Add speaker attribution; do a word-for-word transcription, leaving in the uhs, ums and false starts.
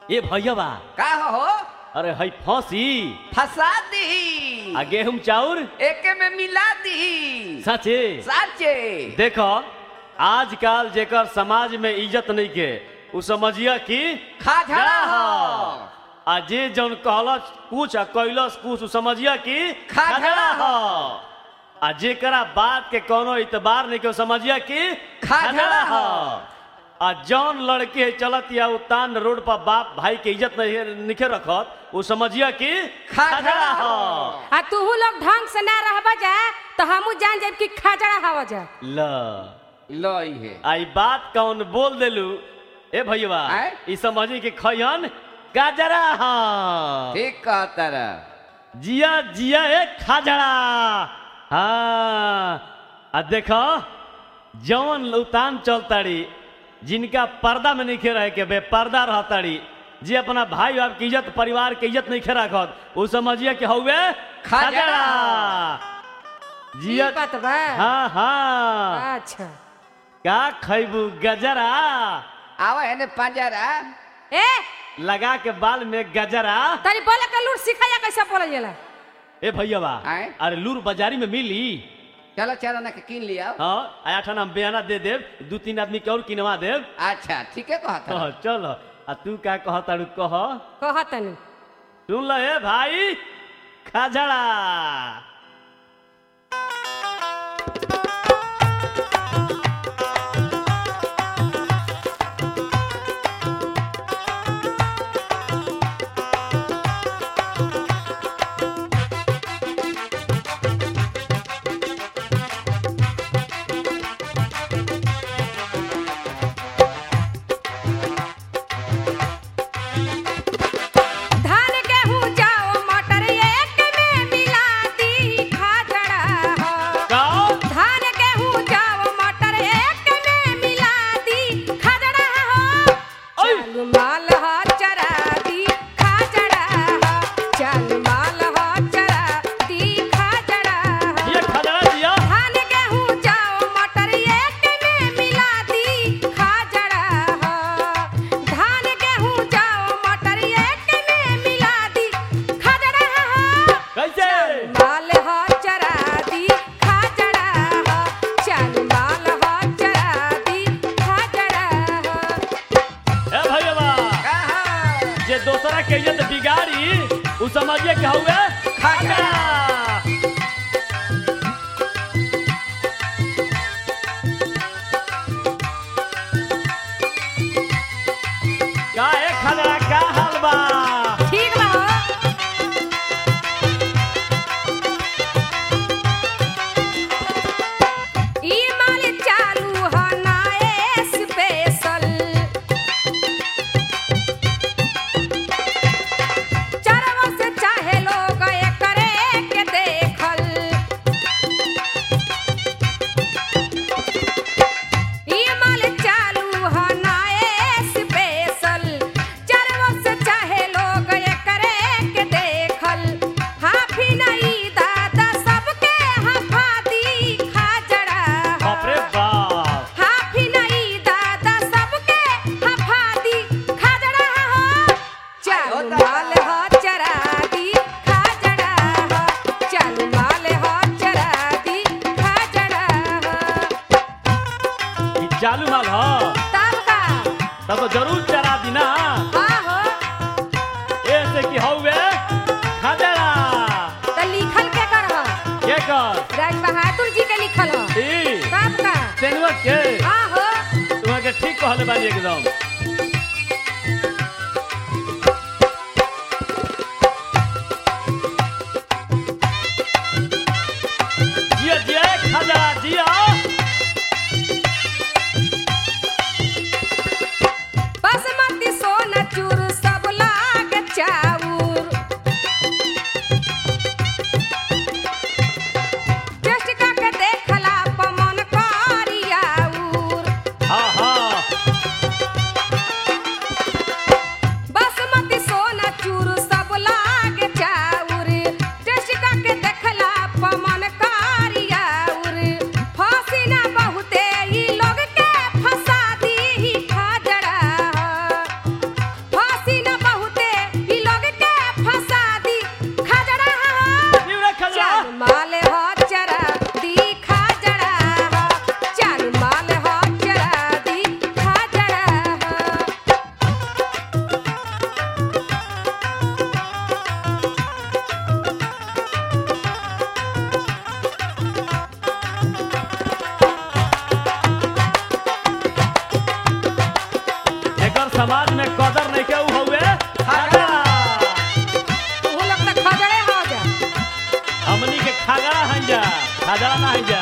Speaker 1: ए भैया
Speaker 2: का हो
Speaker 1: अरे हई फांसी
Speaker 2: फंसा दी
Speaker 1: आ गेहूं चाउर
Speaker 2: एके में मिला दी
Speaker 1: सचे
Speaker 2: साचे
Speaker 1: देखो आजकल जेकर समाज में इज्जत नहीं के उ समझिया कि
Speaker 2: खाझड़ा हो
Speaker 1: आ जे जौन कहलस कुछ आ कैलस कुछ उ समझिया कि
Speaker 2: खाझड़ा हो
Speaker 1: आ जेकरा बात के कोनो इतबार नहीं के समझिया कि
Speaker 2: खाझड़ा हो
Speaker 1: आ जौन लड़के चलत या उतान रोड पर बाप भाई के इज्जत नहीं निखे रखत वो समझिया कि
Speaker 2: खाझड़ा हो
Speaker 3: आ तू लोग ढंग से ना रहबा जा तो हमू जान जाब कि खाजड़ा हवा जा
Speaker 1: ल
Speaker 2: लई है
Speaker 1: आई बात कौन बोल देलू ए भैया
Speaker 2: आय?
Speaker 1: ई समझी कि खयन गाजरा हाँ
Speaker 2: ठीक कहता रा
Speaker 1: जिया जिया ए खाजड़ा हाँ आ देखो जौन उतान चलताड़ी जिनका पर्दा में नहीं रहे के बेपर्दा रहताड़ी जे अपना भाई बाप की इज्जत परिवार के इज्जत नहीं रखत वो समझिए कि हौवे
Speaker 2: खाजड़ा
Speaker 1: जिया
Speaker 3: ई बात बा
Speaker 1: हाँ हाँ
Speaker 3: अच्छा
Speaker 1: का खैबू गजरा
Speaker 2: आवा है ने पंजरा
Speaker 3: ए
Speaker 1: लगा के बाल में गजरा
Speaker 3: तनी बोले के लूट सिखाया कैसे बोलल जाला
Speaker 1: ए भैया
Speaker 2: आय?
Speaker 1: अरे लूर बाजारी में मिली
Speaker 2: चलो चलो ना के किन लिया
Speaker 1: हाँ आया ठाना बयाना दे देव दू तीन आदमी के और किनवा देव
Speaker 2: अच्छा ठीक है कहता
Speaker 1: कह चल आ तू क्या कह तारू कह
Speaker 3: कह तनी
Speaker 1: सुन ल ए भाई खाजड़ा
Speaker 3: धान गेहूं जाओ मटर एक में मिला दी खाजड़ा हो
Speaker 1: का
Speaker 3: धान गेहूं जाओ मटर एक में मिला दी खाजड़ा हो चालू माल हो चरा दी खाजड़ा हो चालू माल हो चरा दी खाजड़ा हो
Speaker 1: ये खाजड़ा दिया
Speaker 3: धान गेहूं जाओ मटर एक में मिला दी खाजड़ा हो धान गेहूं जाओ मटर एक में मिला दी खाजड़ा हो
Speaker 1: कैसे
Speaker 3: माल हो चरा दी खाजड़ा हो चल माल हो चरा दी खाजड़ा हो
Speaker 1: ए भैया
Speaker 2: कहा
Speaker 1: जे दोसरा के इज्जत बिगाड़ी उ समझिए कि हौवे खाजड़ा का ए खाजड़ा का हाल बा
Speaker 3: ठीक बा हो ई माल चालू हो ना स्पेशल चरवा से चाहे लोग एकरे के देखल ई माल चालू हो ना स्पेशल चरवा से चाहे लोग एकरे के देखल हाफी नहीं दादा सबके हफा दी खाजड़ा
Speaker 1: बाप रे बाप
Speaker 3: हाफी नहीं दादा सबके हफा दी खाजड़ा हो चालू माल हो चरा दी खाजड़ा हो चालू माल हो चरा दी खाजड़ा हो
Speaker 1: ई चालू माल ह
Speaker 3: तब का
Speaker 1: तब तो जरूर चरा दी ना
Speaker 3: हाँ हो
Speaker 1: ऐसे कि हौवे खाजड़ा
Speaker 3: तो लिखल के कर हो
Speaker 1: के कर
Speaker 3: राज बहादुर जी के लिखल हो
Speaker 1: ई
Speaker 3: तब का
Speaker 1: तेनवा के
Speaker 3: हाँ हो
Speaker 1: तुम्हारे के ठीक कहले बानी एकदम जिया जिया खाजड़ा जिया
Speaker 3: बासमती सोना चूर सब लाग चाउर टेस्ट करके देखला पमन करियाउर
Speaker 1: हाँ हाँ समाज में कदर नहीं के ऊ हउए खागड़ा।
Speaker 3: तू लोग तो खजड़े हो जा।
Speaker 1: हमनी के खागड़ा हन जा, खागड़ा ना हन जा।